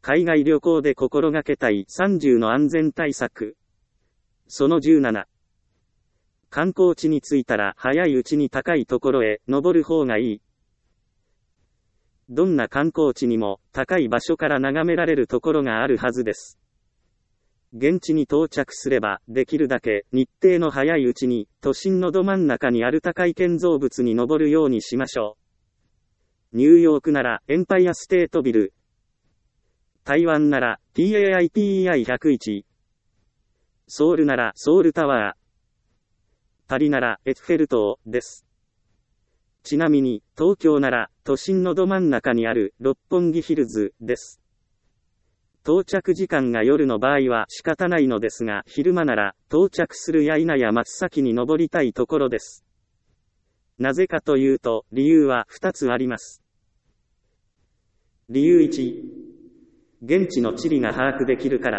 海外旅行で心がけたい30の安全対策。その17。観光地に着いたら早いうちに高いところへ登る方がいい。どんな観光地にも高い場所から眺められるところがあるはずです。現地に到着すればできるだけ日程の早いうちに都心のど真ん中にある高い建造物に登るようにしましょう。ニューヨークならエンパイアステートビル。台湾なら TAIPEI101。ソウルならソウルタワー。パリならエッフェル塔です。ちなみに東京なら都心のど真ん中にある六本木ヒルズです。到着時間が夜の場合は仕方ないのですが、昼間なら到着するや否や真っ先に登りたいところです。なぜかというと、理由は2つあります。理由1、現地の地理が把握できるから。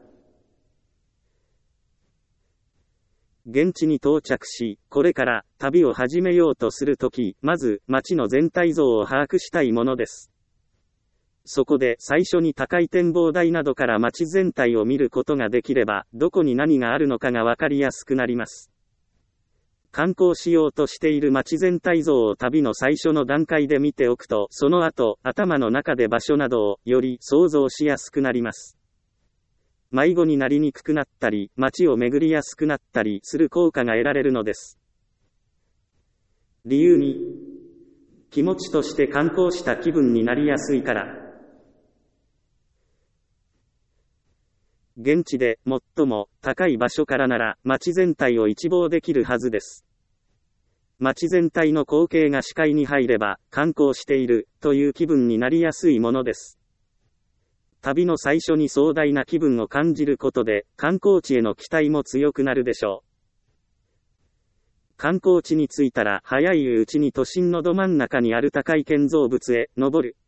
現地に到着し、これから旅を始めようとするとき、まず街の全体像を把握したいものです。そこで最初に高い展望台などから街全体を見ることができれば、どこに何があるのかがわかりやすくなります。観光しようとしている街全体像を旅の最初の段階で見ておくと、その後、頭の中で場所などをより想像しやすくなります。迷子になりにくくなったり、街を巡りやすくなったりする効果が得られるのです。理由2、気持ちとして観光した気分になりやすいから。現地で最も高い場所からなら街全体を一望できるはずです。街全体の光景が視界に入れば観光しているという気分になりやすいものです。旅の最初に壮大な気分を感じることで観光地への期待も強くなるでしょう。観光地に着いたら早いうちに都心のど真ん中にある高い建造物へ登る。